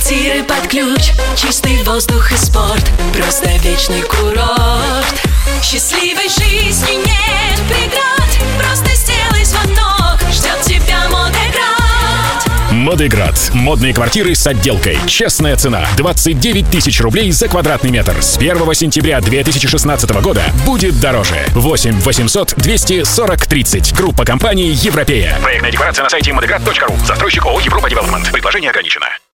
Квартиры под ключ, чистый воздух и спорт, просто вечный курорт. Счастливой жизни нет преград, просто сделай звонок, ждет тебя Модеград. Модеград. Модные квартиры с отделкой. Честная цена. 29 тысяч рублей за квадратный метр. С 1 сентября 2016 года будет дороже. 8 800 240 30. Группа компаний «Европея». Проектная декларация на сайте modegrad.ru. Застройщик ООО «Европа Девелопмент». Предложение ограничено.